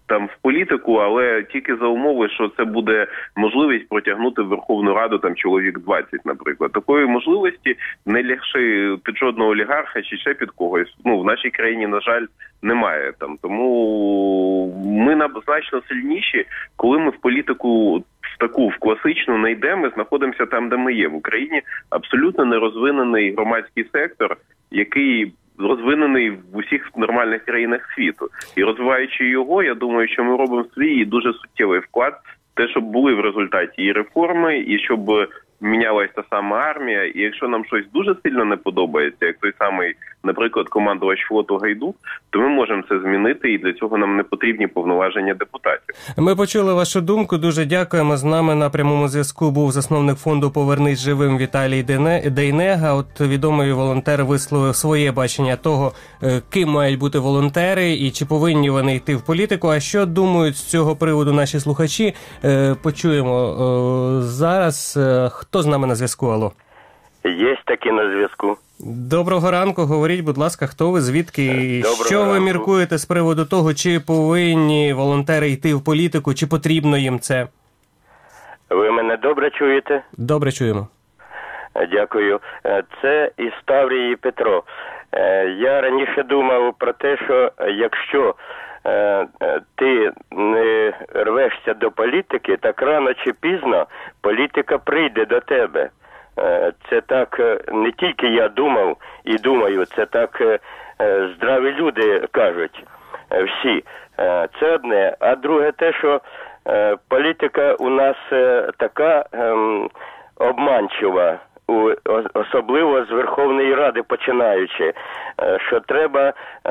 там в політику, але тільки за умови, що це буде можливість протягнути в Верховну Раду там чоловік 20, наприклад. Такої можливості не лягши під жодного олігарха чи ще під когось. В нашій країні, на жаль, немає там. Тому ми значно сильніші, коли ми в політику в класичну не йдемо, знаходимося там, де ми є. В Україні абсолютно нерозвинений громадський сектор, який розвинений в усіх нормальних країнах світу. І розвиваючи його, я думаю, що ми робимо свій дуже суттєвий вклад в те, щоб були в результаті і реформи, і щоб мінялась та сама армія. І якщо нам щось дуже сильно не подобається, як той самий, наприклад, командувач флоту Гайдук, то ми можемо це змінити, і для цього нам не потрібні повноваження депутатів. Ми почули вашу думку, дуже дякуємо. З нами на прямому зв'язку був засновник фонду «Повернись живим» Віталій Дейнега. От відомий волонтер висловив своє бачення того, ким мають бути волонтери і чи повинні вони йти в політику. А що думають з цього приводу наші слухачі, почуємо зараз. Хто з нами на зв'язку? Алло. Є такі на зв'язку. Доброго ранку, говоріть, будь ласка, хто ви, звідки? Що ви міркуєте з приводу того, чи повинні волонтери йти в політику, чи потрібно їм це? Ви мене добре чуєте? Добре чуємо. Дякую. Це із Таврії Петро. Я раніше думав про те, що якщо ти не рвешся до політики, так рано чи пізно політика прийде до тебе. Це так не тільки я думав і думаю, це так здраві люди кажуть всі. Це одне. А друге те, що політика у нас така обманчива, особливо з Верховної Ради починаючи, що треба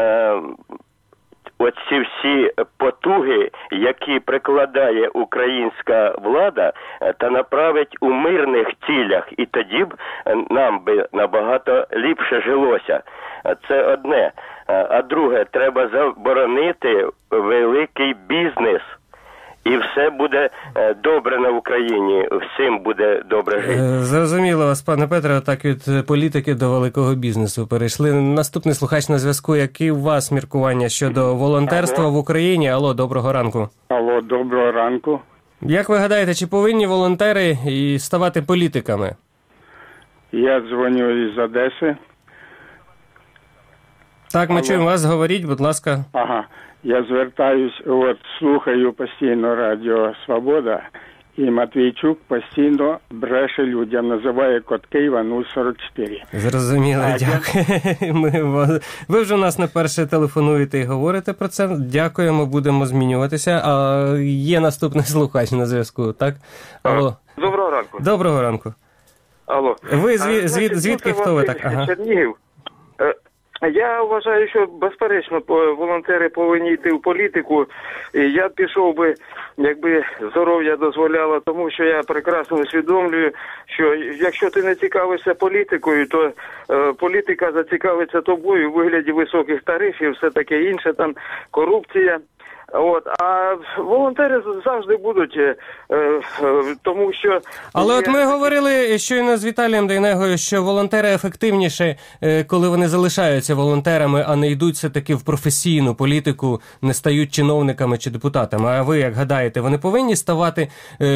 оці всі потуги, які прикладає українська влада, та направить у мирних цілях, і тоді б нам би набагато ліпше жилося. Це одне. А друге, треба заборонити великий бізнес. І все буде добре на Україні, всім буде добре жити. Зрозуміло вас, пане Петре, так від політики до великого бізнесу перейшли. Наступний слухач на зв'язку. Які у вас міркування щодо волонтерства в Україні? Алло, доброго ранку. Алло, доброго ранку. Як ви гадаєте, чи повинні волонтери і ставати політиками? Я дзвоню із Одеси. Так, ми чуємо вас, говоріть, будь ласка. Ага. Я звертаюсь, слухаю постійно Радіо Свобода, і Матвійчук постійно бреше людям, називає код Києва 044. Зрозуміло, дякую. Ви вже у нас не перше телефонуєте і говорите про це. Дякуємо, будемо змінюватися. А є наступний слухач на зв'язку, так? Алло. Доброго ранку. Доброго ранку. Алло. Ви звідки, хто ви так? Ага. Чернігів. Я вважаю, що безперечно волонтери повинні йти в політику. І я пішов би, якби здоров'я дозволяло, тому що я прекрасно усвідомлюю, що якщо ти не цікавишся політикою, то політика зацікавиться тобою у вигляді високих тарифів, все таке інше, там корупція. А волонтери завжди будуть, тому що... Але от ми говорили щойно з Віталієм Дейнегою, що волонтери ефективніше, коли вони залишаються волонтерами, а не йдуть все-таки в професійну політику, не стають чиновниками чи депутатами. А ви, як гадаєте, вони повинні ставати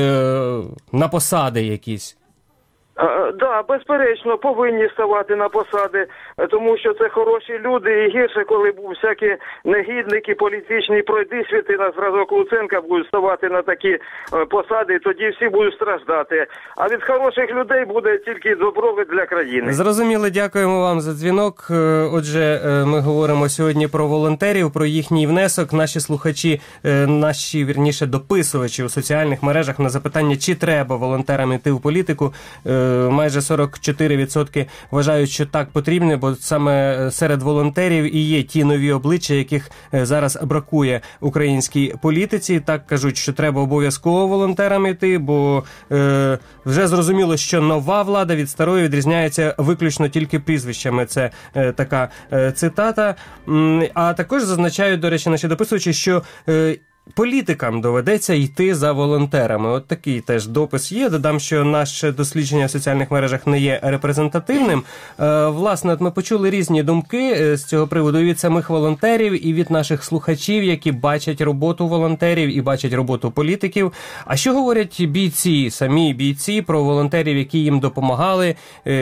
на посади якісь? Да, безперечно, повинні ставати на посади, тому що це хороші люди, і гірше, коли всякі негідники, політичні пройдисвіти на зразок Луценка будуть ставати на такі посади, тоді всі будуть страждати. А від хороших людей буде тільки добробут для країни. Зрозуміло, дякуємо вам за дзвінок. Отже, ми говоримо сьогодні про волонтерів, про їхній внесок. Наші слухачі, вірніше, дописувачі у соціальних мережах на запитання, чи треба волонтерам йти в політику, майже 44% вважають, що так потрібно, бо саме серед волонтерів і є ті нові обличчя, яких зараз бракує українській політиці. Так кажуть, що треба обов'язково волонтерам йти, бо вже зрозуміло, що нова влада від старої відрізняється виключно тільки прізвищами. Це така цитата. А також зазначають, до речі, наші дописувачі, що політикам доведеться йти за волонтерами. От такий теж допис є. Додам, що наше дослідження в соціальних мережах не є репрезентативним. Власне, от ми почули різні думки з цього приводу від самих волонтерів і від наших слухачів, які бачать роботу волонтерів і бачать роботу політиків. А що говорять бійці, самі бійці, про волонтерів, які їм допомагали,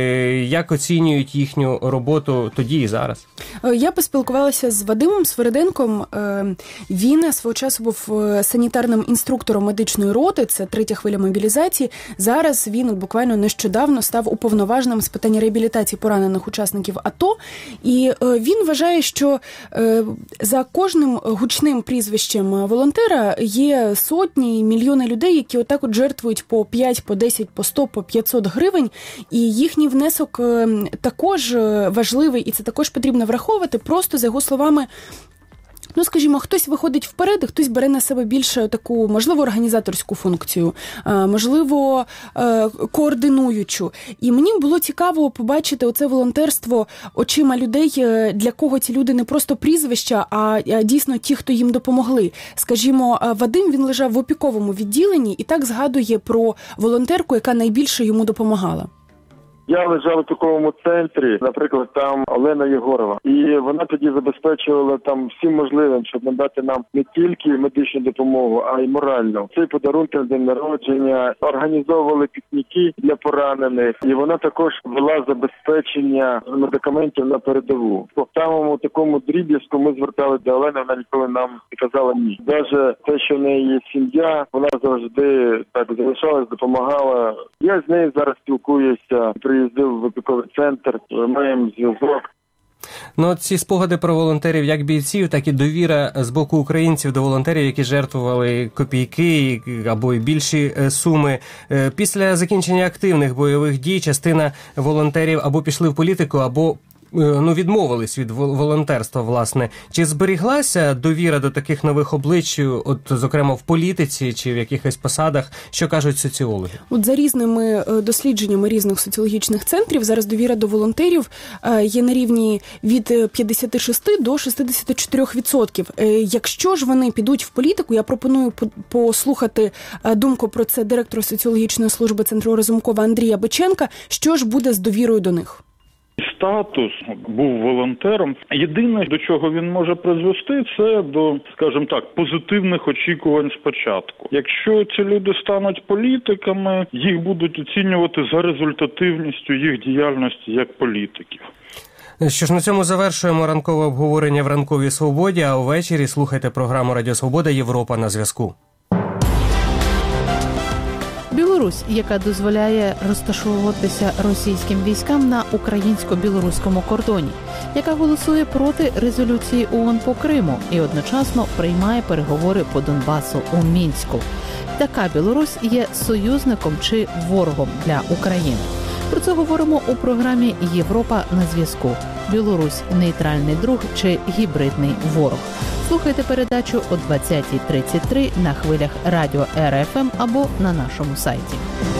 як оцінюють їхню роботу тоді і зараз? Я поспілкувалася з Вадимом Свириденком. Він свого часу був санітарним інструктором медичної роти, це 3-я хвиля мобілізації. Зараз він буквально нещодавно став уповноваженим з питання реабілітації поранених учасників АТО. І він вважає, що за кожним гучним прізвищем волонтера є сотні, мільйони людей, які отак от жертвують по 5, по 10, по 100, по 500 гривень. І їхній внесок також важливий, і це також потрібно враховувати. Просто, за його словами, скажімо, хтось виходить вперед, хтось бере на себе більше таку, можливо, організаторську функцію, можливо, координуючу. І мені було цікаво побачити оце волонтерство очима людей, для кого ці люди не просто прізвища, а дійсно ті, хто їм допомогли. Скажімо, Вадим, він лежав в опіковому відділенні і так згадує про волонтерку, яка найбільше йому допомагала. Я лежав у такому центрі, наприклад, там Олена Єгорова, і вона тоді забезпечувала там всім можливим, щоб надати нам не тільки медичну допомогу, а й моральну. Це подарунки на день народження, організовували пікніки для поранених, і вона також вела забезпечення медикаментів на передову. По самому такому дріб'язку ми звертали до Олени, вона ніколи нам не казала ні. Навіть те, що в неї є сім'я, вона завжди так залишалась, допомагала. Я з нею зараз спілкуюся, приїздив в опіковий центр, маємо зв'язок. Ці спогади про волонтерів як бійців, так і довіра з боку українців до волонтерів, які жертвували копійки або й більші суми. Після закінчення активних бойових дій частина волонтерів або пішли в політику, або відмовились від волонтерства, власне. Чи зберіглася довіра до таких нових облич, от, зокрема, в політиці чи в якихось посадах? Що кажуть соціологи? От за різними дослідженнями різних соціологічних центрів, зараз довіра до волонтерів є на рівні від 56 до 64%. Якщо ж вони підуть в політику, я пропоную послухати думку про це директора соціологічної служби Центру Разумкова Андрія Биченка. Що ж буде з довірою до них? Статус був волонтером. Єдине, до чого він може призвести, це до, скажімо так, позитивних очікувань спочатку. Якщо ці люди стануть політиками, їх будуть оцінювати за результативністю їх діяльності як політиків. Що ж, на цьому завершуємо ранкове обговорення в «Ранковій свободі», а увечері слухайте програму «Радіо Свобода. Європа на зв'язку». Білорусь, яка дозволяє розташовуватися російським військам на українсько-білоруському кордоні, яка голосує проти резолюції ООН по Криму і одночасно приймає переговори по Донбасу у Мінську. Така Білорусь є союзником чи ворогом для України. Про це говоримо у програмі «Європа на зв'язку». Білорусь – нейтральний друг чи гібридний ворог. Слухайте передачу о 20:33 на хвилях радіо РФМ або на нашому сайті.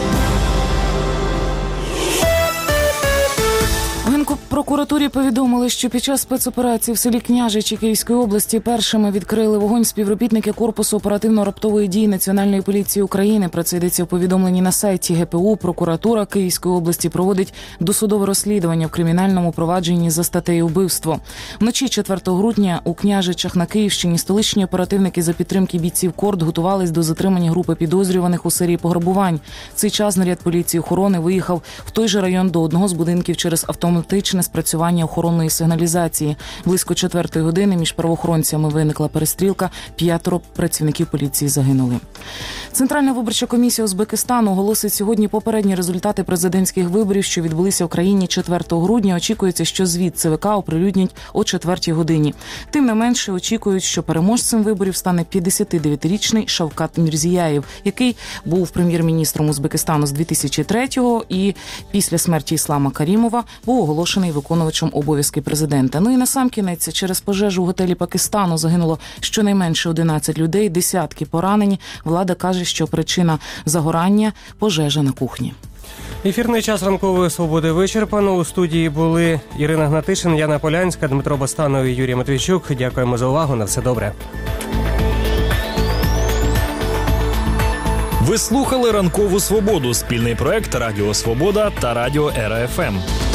Генпрокуратурі повідомили, що під час спецоперації в селі Княжичі Київської області першими відкрили вогонь співробітники Корпусу оперативно-раптової дії Національної поліції України. Про це йдеться у повідомленні на сайті ГПУ. Прокуратура Київської області проводить досудове розслідування в кримінальному провадженні за статтею вбивство. Вночі 4 грудня у Княжичах на Київщині столичні оперативники за підтримки бійців КОРД готувались до затримання групи підозрюваних у серії пограбувань. В цей час наряд поліції охорони виїхав в той же район до одного з будинків через автоматичне спрацювання охоронної сигналізації. Близько 4 години між правоохоронцями виникла перестрілка, 5 працівників поліції загинули. Центральна виборча комісія Узбекистану оголосить сьогодні попередні результати президентських виборів, що відбулися в країні 4 грудня. Очікується, що звіт ЦВК оприлюднять о 4 годині. Тим не менше, очікують, що переможцем виборів стане 59-річний Шавкат Мірзіяєв, який був прем'єр-міністром Узбекистану з 2003-го і після смерті Іслама Карімова був оголошений виконувачем обов'язки президента. І насамкінець, через пожежу в готелі Пакистану загинуло щонайменше 11 людей, десятки поранені. Влада каже, що причина загорання – пожежа на кухні. Ефірний час «Ранкової свободи» вичерпано. У студії були Ірина Гнатишин, Яна Полянська, Дмитро Бостанов і Юрій Матвійчук. Дякуємо за увагу. На все добре. Ви слухали «Ранкову свободу» – спільний проект Радіо Свобода та Радіо РФМ.